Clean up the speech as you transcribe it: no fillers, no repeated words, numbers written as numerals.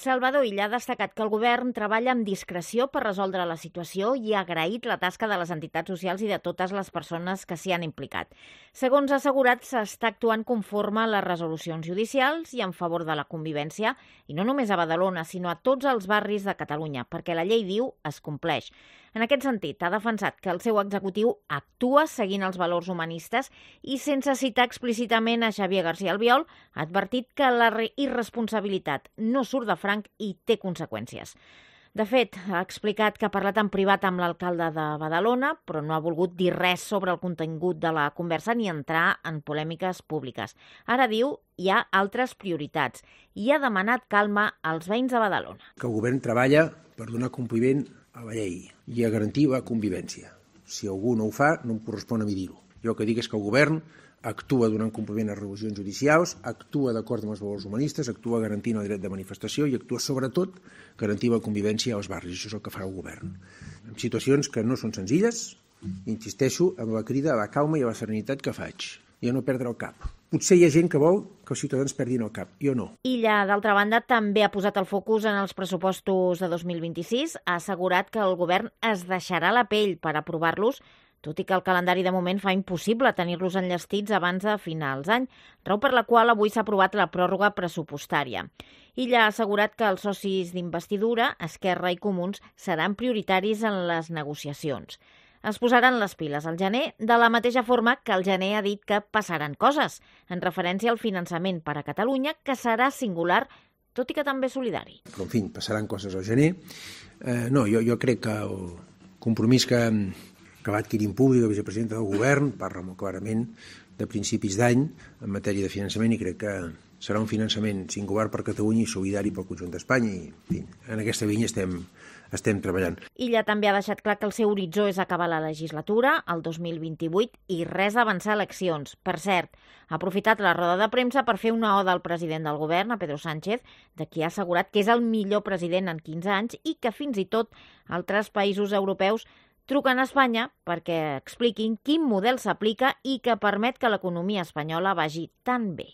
Salvador Illa ha destacat que el govern treballa amb discreció per resoldre la situació i ha agraït la tasca de les entitats socials i de totes les persones que s'hi han implicat. Segons ha assegurat, s'està actuant conforme a les resolucions judicials i en favor de la convivència, i no només a Badalona, sinó a tots els barris de Catalunya, perquè la llei diu es compleix. En aquest sentit, ha defensat que el seu executiu actua seguint els valors humanistes i, sense citar explícitament a Xavier García Albiol, ha advertit que la irresponsabilitat no surt de franc i té conseqüències. De fet, ha explicat que ha parlat en privat amb l'alcalde de Badalona, però no ha volgut dir res sobre el contingut de la conversa ni entrar en polèmiques públiques. Ara diu hi ha altres prioritats i ha demanat calma als veïns de Badalona. Que el govern treballa per donar compliment a la llei i a garantir la convivència. Si algú no ho fa, no em correspon a mi dir-ho. Jo el que dic és que el govern actua donant compliment a resolucions judicials, actua d'acord amb els valors humanistes, actua garantint el dret de manifestació i actua sobretot garantint la convivència als barris. Això és el que farà el govern. En situacions que no són senzilles, insisteixo amb la crida a la calma i a la serenitat que faig i a no perdre el cap. Potser hi ha gent que vol que els ciutadans perdin el cap, jo no. Illa, d'altra banda, també ha posat el focus en els pressupostos de 2026. Ha assegurat que el govern es deixarà la pell per aprovar-los, tot i que el calendari de moment fa impossible tenir-los enllestits abans de finals d'any, raó per la qual avui s'ha aprovat la pròrroga pressupostària. Illa ha assegurat que els socis d'investidura, Esquerra i Comuns, seran prioritaris en les negociacions. Es posaran les piles al gener, de la mateixa forma que el gener ha dit que passaran coses, en referència al finançament per a Catalunya, que serà singular, tot i que també solidari. Però, en fi, passaran coses al gener. Jo crec que el compromís que va adquirir en públic la vicepresidenta del govern parla molt clarament de principis d'any en matèria de finançament i crec que serà un finançament singular per Catalunya i solidari pel conjunt d'Espanya i, en fi, en aquesta línia estem treballant. Illa també ha deixat clar que el seu horitzó és acabar la legislatura, el 2028, i res d'avançar a eleccions. Per cert, ha aprofitat la roda de premsa per fer una oda al president del govern, a Pedro Sánchez, de qui ha assegurat que és el millor president en 15 anys i que fins i tot altres països europeus truquen a Espanya perquè expliquin quin model s'aplica i que permet que l'economia espanyola vagi tan bé.